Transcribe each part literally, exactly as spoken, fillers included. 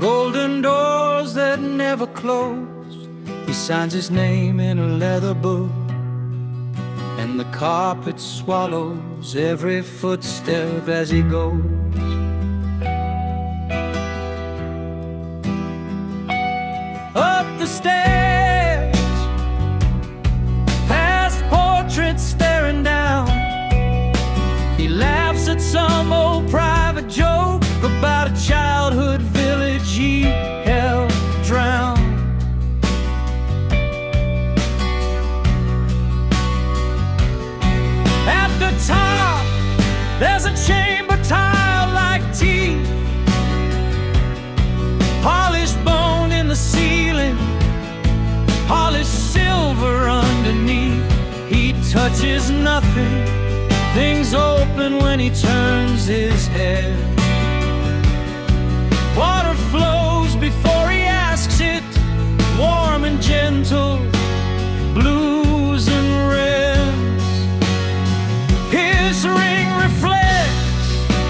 golden doors that never close. He signs his name in a leather book, and the carpet swallows every footstep as he goes. Up the stairs, past portraits staring down. He laughs at some old private joke about a childhood village he helped drown. At the top, there's a chamber tile like teeth, polished bone in the ceiling, polished silver underneath. He touches nothing, things open when he turns his head. Water flows before he asks it, warm and gentle, blues and reds. His ring reflects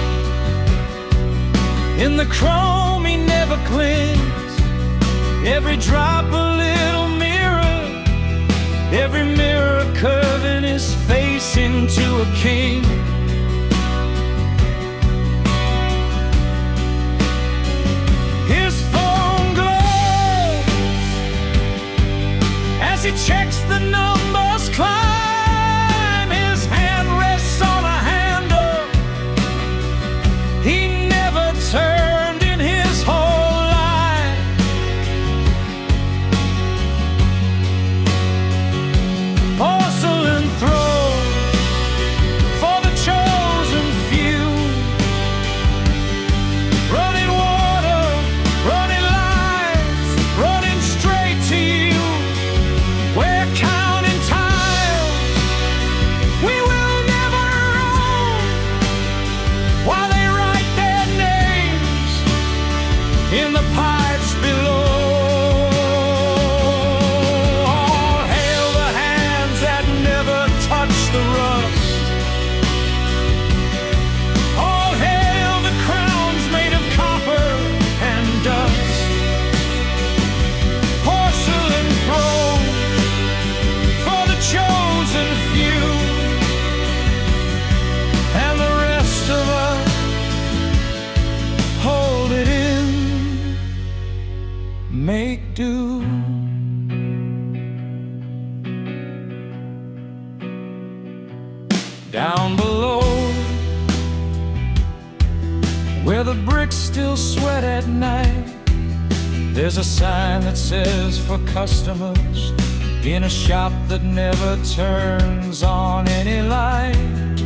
in the chrome he never cleans. Every drop a little mirror, every mirror curving his face into a king. His phone glows as he checks the numbers climb. His hand rests on a handle he never turned in his whole life. Porcelain thrones for the chosen few, running water, running lights, running straight to you. We're counting tiles we will never own, while they write their names in the pipes below. All hail the hands that never touch the rust. All hail the crowns made of copper and dust. Porcelain thrones for the chosen few, and the rest of us hold it in, make do. Down below, where the bricks still sweat at night, there's a sign that says for customers, in a shop that never turns on any light.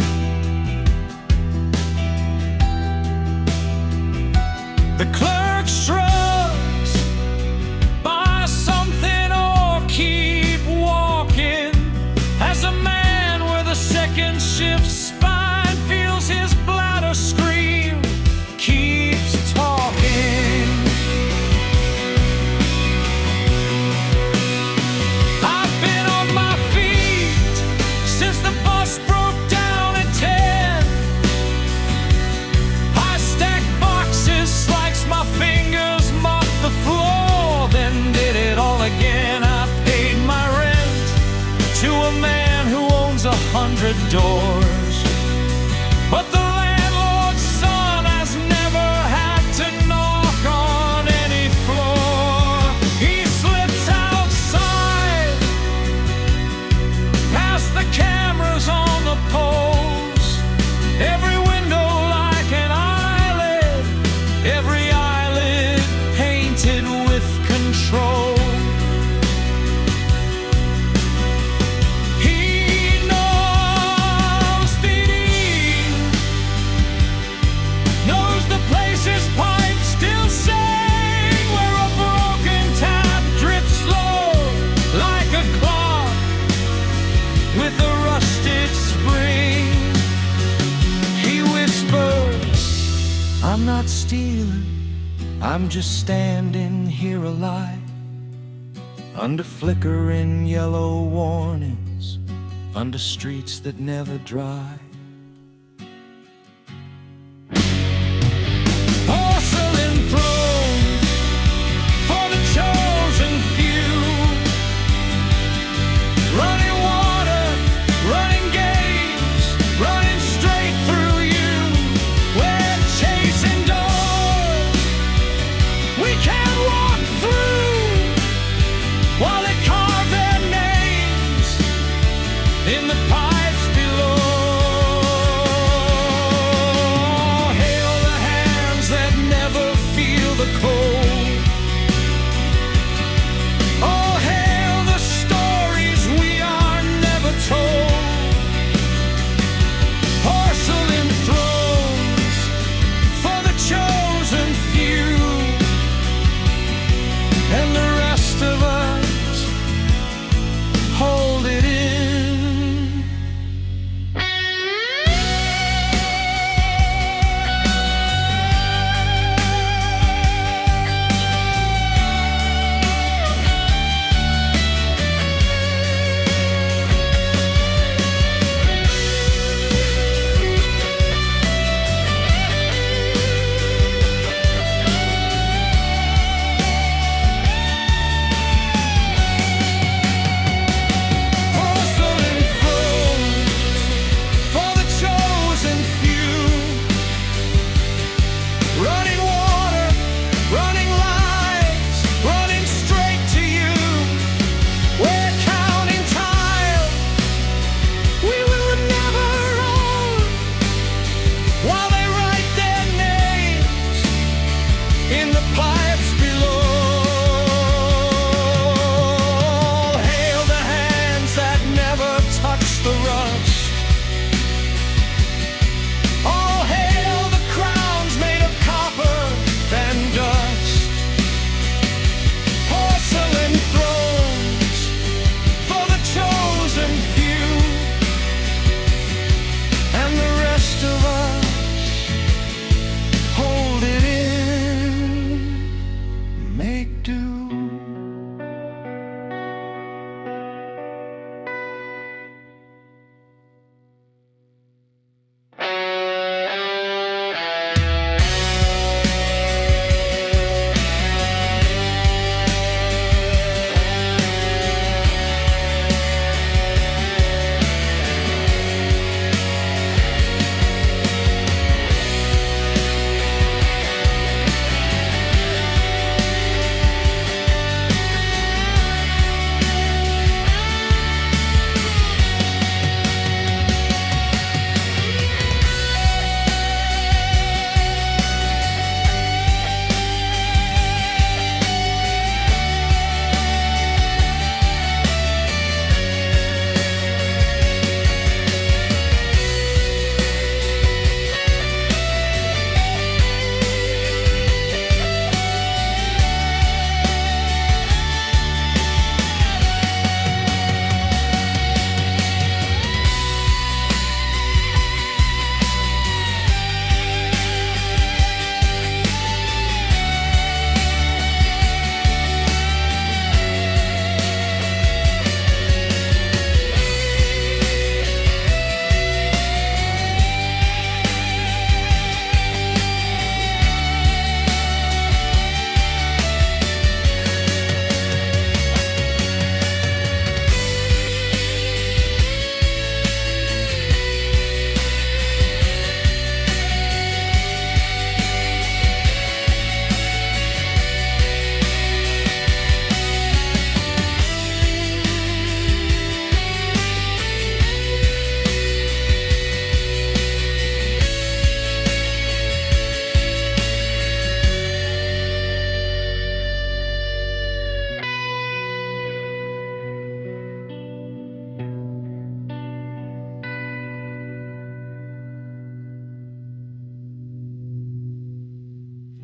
The clerk shrugs, buy something or keep walking, as a man with a second shift spine feels his bladder scream, keeps talking. I've been on my feet since the bus broke down at ten. I stack boxes, slice my fingers, mop the floor, then did it all again. I paid my rent to a man who owns a hundred doors, but the landlord's son has never had to knock on any floor. He slips outside, past the cameras on the poles, every window like an eyelid, every eyelid painted with control. He knows the knows the place his pipes still sing, where a broken tap drips slow like a clock with a rusted spring. He whispers, I'm not stealing, I'm just standing here alive, under flickering yellow warnings, under streets that never dry.